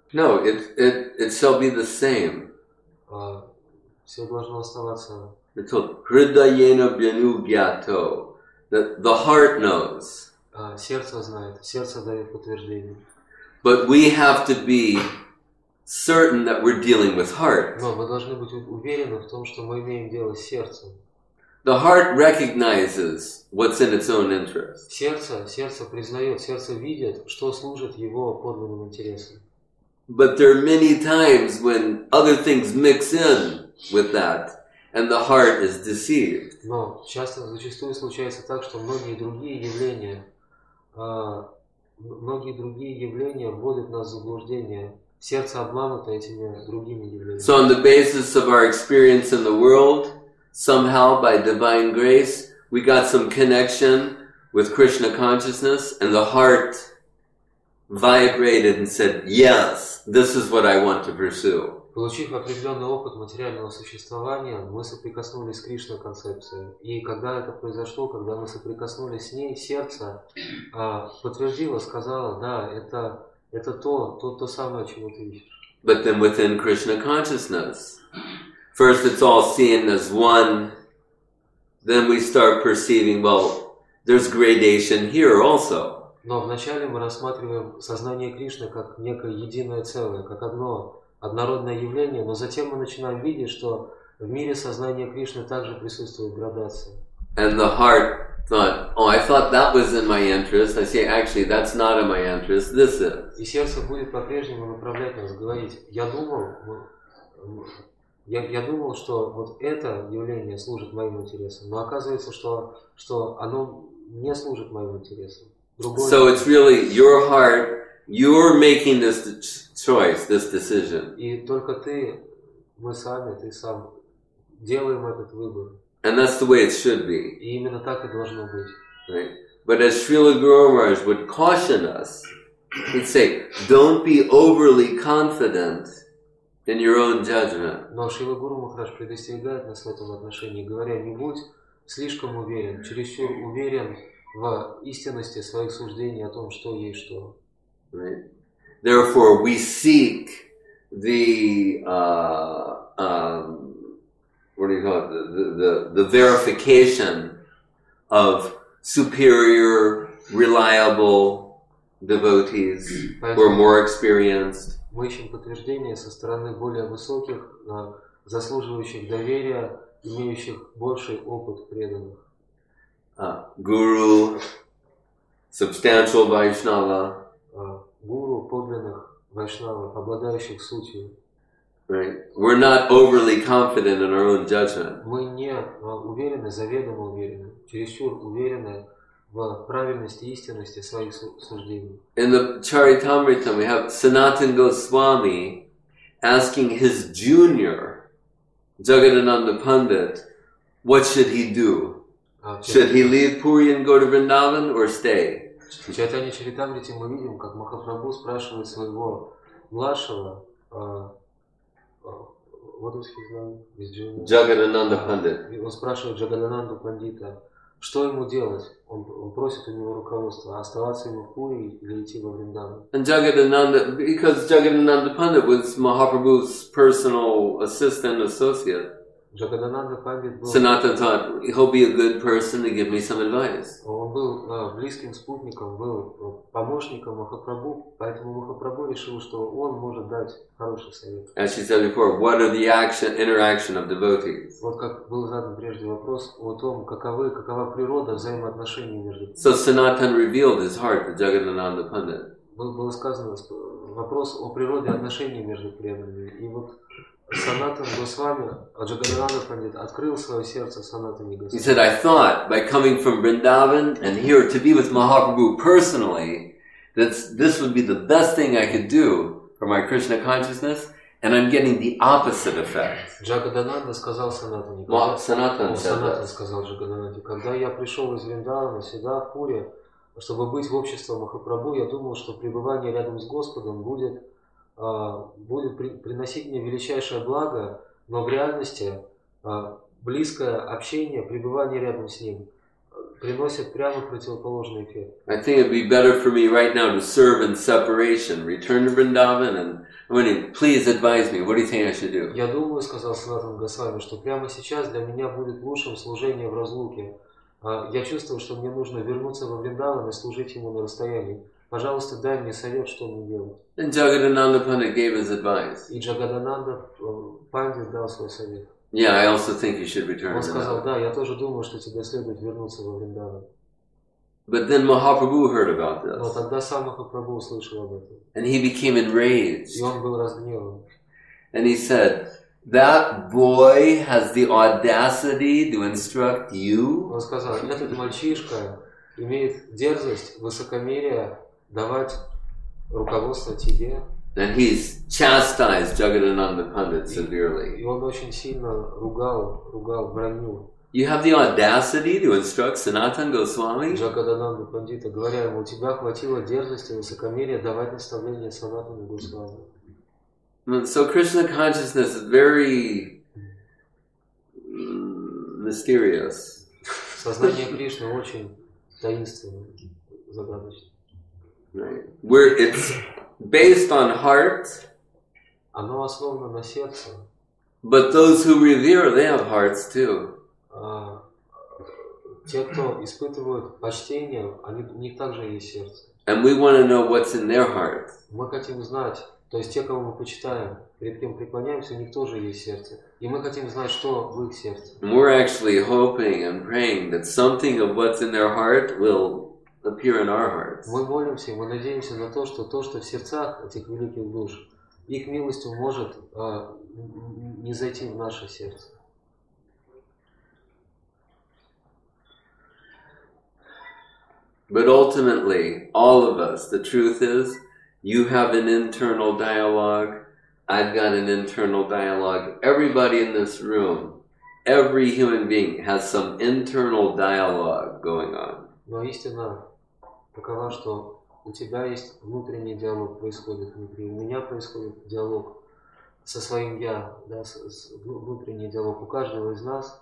No, it shall be the same. Все должно оставаться. It's told, Hridayena Byanugyato. The heart knows. Сердце знает, сердце дает подтверждение. But we have to be certain that we're dealing with heart. Но мы должны быть уверены в том, что мы имеем дело с сердцем. The heart recognizes what's in its own interest. Сердце признает, сердце видит, что служит его подлинным интересам. But there are many times when other things mix in with that, and the heart is deceived. Но зачастую случается так, что многие другие явления вводят нас в заблуждение. Сердце обмануто этими другими явлениями. So on the basis of our experience in the world, somehow by divine grace, we got some connection with Krishna consciousness, and the heart vibrated and said, yes, this is what I want to pursue. Получив определенный опыт материального существования, мы соприкоснулись с Кришна-концепцией. И когда это произошло, когда мы соприкоснулись с ней, сердце подтвердило, сказало, да, это то самое, чего ты ищешь. But then within Krishna consciousness, first it's all seen as one, then we start perceiving, well, there's gradation here also. Но вначале мы рассматриваем сознание Кришны как некое единое целое, как однородное явление, но затем мы начинаем видеть, что в мире сознания Кришны также присутствует градация. And the heart thought, oh, I thought that was in my interest. I say, actually, that's not in my interest, this is. И сердце будет по-прежнему направлять нас, говорить, я думал, что вот это явление служит моим интересам, но оказывается, что оно не служит моим интересам. So it's really your heart, you're making this choice, this decision. И только ты сам делаем этот выбор. And that's the way it should be. И именно так и должно быть. Right? But as Srila Guru Maharaj would caution us, he'd say, don't be overly confident in your own judgment. Но Шрила Гуру Махарадж предостерегает нас в этом отношении, говоря, не будь слишком уверен, чересчур уверен в истинности своих суждений о том, что есть что. Right? Therefore, we seek the the verification of superior, reliable devotees who are more experienced. Мы ищем подтверждение со стороны более высоких, заслуживающих доверия, имеющих больший опыт преданных. Guru, substantial Vaishnava. Гуру, подлинных вайшнавов, обладающих сутью. Right? We're not overly confident in our own judgment. Мы не уверены, заведомо уверены, чересчур уверены в правильности и истинности своих суждений. In the Charitamrita, we have Sanatana Goswami asking his junior, Jagadananda Pandit, what should he do? Should he leave Puri and go to Vrindavan or stay? В Чайтанья Чаритамрите мы видим, как Махапрабху спрашивает своего младшего, what is his name? Jagadananda Pandit. Он спрашивает Джагадананду Пандита, что ему делать? Он просит у него руководства, оставаться ему в Пури или идти во Вриндаван. And Jagadananda, because Jagadananda Pandit was Mahaprabhu's personal assistant, associate. Джагадананда Пандит был... Sanatana thought, he'll be a good person to give me some advice. Он был близким спутником, был помощником Махапрабху, поэтому Махапрабху решил, что он может дать хороший совет. As she said before, what are the interaction of devotees? Вот как был задан прежде вопрос о том, какова природа взаимоотношений между... So Sanatana revealed his heart to Jagadananda Pandit. Было сказано вопрос о природе отношений между преданными. И вот Санатана Госвами, Джагадананда Пандит, открыл свое сердце Санатане Госвами. He said, I thought by coming from Vrindavan and here to be with Mahaprabhu personally, that this would be the best thing I could do for my Krishna consciousness, and I'm getting the opposite effect. Джагадананда сказал Санатане. Санатана сказал Джагадананде, когда я пришел из Вриндавана сюда, в Пури, чтобы быть в обществе Махапрабху, я думал, что пребывание рядом с Господом будет приносить мне величайшее благо, но в реальности близкое общение, пребывание рядом с Ним приносит прямо противоположный эффект. I think it'd be better for me right now to serve in separation, return to Vrindavan, and please advise me. What do you think I should do? Я думаю, сказал Санатана Госвами, что прямо сейчас для меня будет лучшим служение в разлуке. Я чувствую, что мне нужно вернуться во Вриндаван и служить ему на расстоянии. Пожалуйста, дай мне совет, что мне делать. And Jagadananda Pandit gave his advice. И Джагадананда Пандит дал свой совет. Yeah, I also think you should return. Он сказал, да, я тоже думаю, что тебе следует вернуться во Вриндаван. But then Mahaprabhu heard about Но this. тогда сам Махапрабху услышал об этом. And he became enraged. И он был разгневан. And he said, that boy has the audacity to instruct you? Он сказал, этот мальчишка имеет дерзость, высокомерие давать руководство тебе. And he's chastised Jagadananda Pandit severely. И он очень сильно ругал, бранил. You have the audacity to instruct Sanatana Goswami? Джагадананда Пандита, говоря ему, у тебя хватило дерзости и высокомерия давать наставления Санатану Госвами. So Krishna consciousness is very mysterious. Сознание Кришны очень таинственное, загадочное. Right. Where it's based on heart. Оно основано на сердце. But those who revere, they have hearts too. Те, кто испытывают почтение, у них также есть сердце. And we want to know what's in their heart. Мы хотим знать, то есть те, кого мы почитаем, перед кем преклоняемся, у них тоже есть сердце. И мы хотим знать, что в их сердце. And we're actually hoping and praying that something of what's in their heart will appear in our hearts. Мы молимся, мы надеемся на то, что в сердцах этих великих душ, их милостью может не зайти в наше сердце. But ultimately, all of us, the truth is, you have an internal dialogue, I've got an internal dialogue. Everybody in this room, every human being has some internal dialogue going on. Но истина такова, что у тебя есть внутренний диалог происходит внутри, у меня происходит диалог со своим я, да, внутренний диалог. У каждого из нас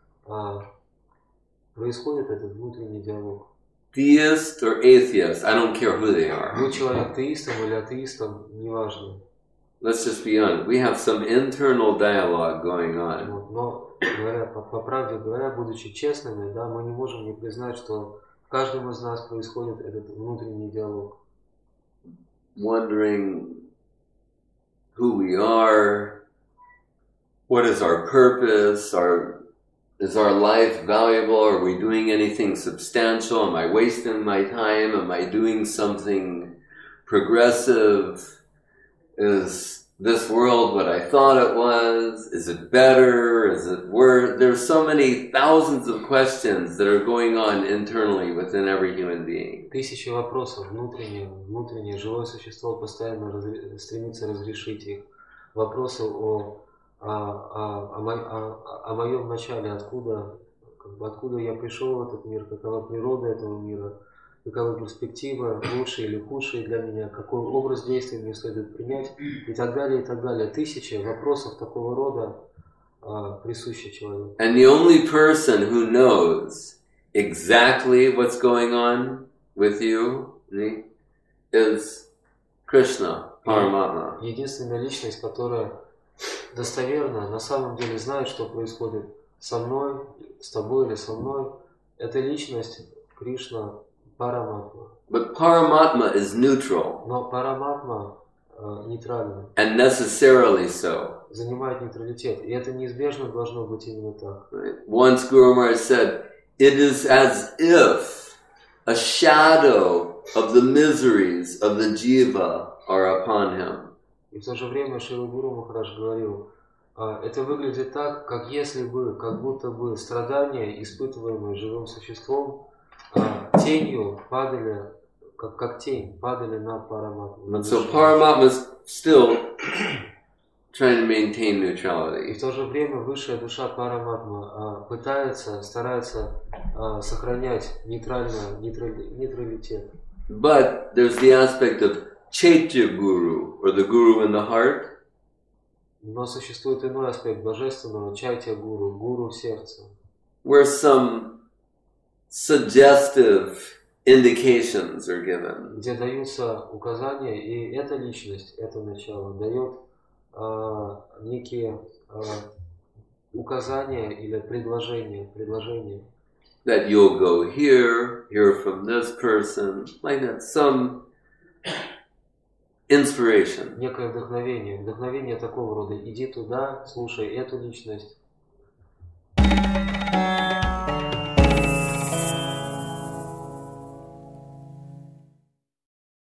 происходит этот внутренний диалог. Theist or atheist, I don't care who they are. Будь человек теистом или атеистом, неважно. Let's just be honest. We have some internal dialogue going on. Вот. Но говоря, по правде говоря, будучи честными, да, мы не можем не признать, что в каждом из нас происходит этот внутренний диалог. Wondering who we are, what is our purpose, is our life valuable? Are we doing anything substantial? Am I wasting my time? Am I doing something progressive? Is this world what I thought it was? Is it better? Is it worse? There's so many thousands of questions that are going on internally within every human being. Тысячи вопросов внутреннее живое существо постоянно стремится разрешить их. Вопросы о моем начале, откуда я пришел в этот мир, какова природа этого мира, каковы перспективы, лучшие или худшие для меня, какой образ действий мне следует принять, и так далее, и так далее. Тысячи вопросов такого рода присущи человеку. And the only person who knows exactly what's going on with you is Krishna, Paramatma. Единственная личность, которая достоверно, на самом деле знает, что происходит со мной, с тобой или со мной, это личность Кришна, Параматма. But Paramatma is neutral. Но Параматма нейтральна. And necessarily so. Занимает нейтралитет. И это неизбежно должно быть именно так. Right. Once Guru Maharaj said, it is as if a shadow of the miseries of the jiva are upon him. И в то же время Шрила Гуру Махарадж говорил, это выглядит так, как если бы, как будто бы страдания, испытываемые живым существом, тенью падали, как тень, падали на Параматму. And so Paramatma is still trying to maintain И neutrality. в то же время высшая душа Параматма старается сохранять нейтралитет. But there's the aspect of Chaitya Guru, or the Guru in the heart. Но существует иной аспект божественного, Чайтя Гуру, Гуру в сердце. Where some suggestive indications are given. Где даются указания, и эта личность, это начало, дает некие указания или предложения. That you'll go here, hear from this person, like that, some inspiration. Некое вдохновение такого рода. Иди туда, слушай эту личность.